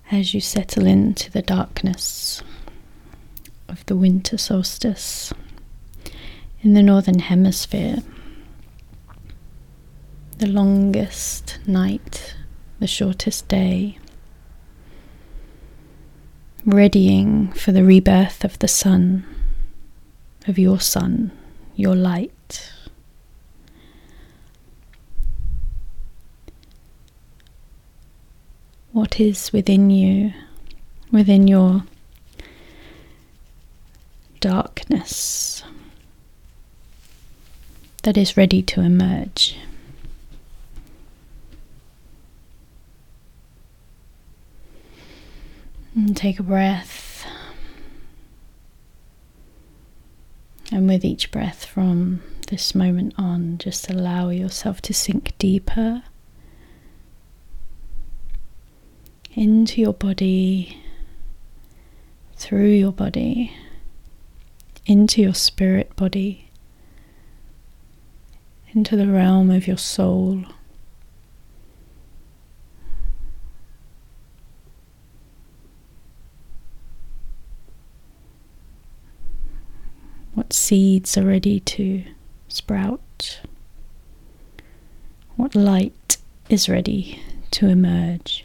as you settle into the darkness of the winter solstice in the northern hemisphere, the longest night, the shortest day, readying for the rebirth of the sun, of your sun, your light. What is within you, within your darkness, that is ready to emerge? And take a breath, and with each breath from this moment on, just allow yourself to sink deeper into your body, through your body, into your spirit body, into the realm of your soul. What seeds are ready to sprout? What light is ready to emerge?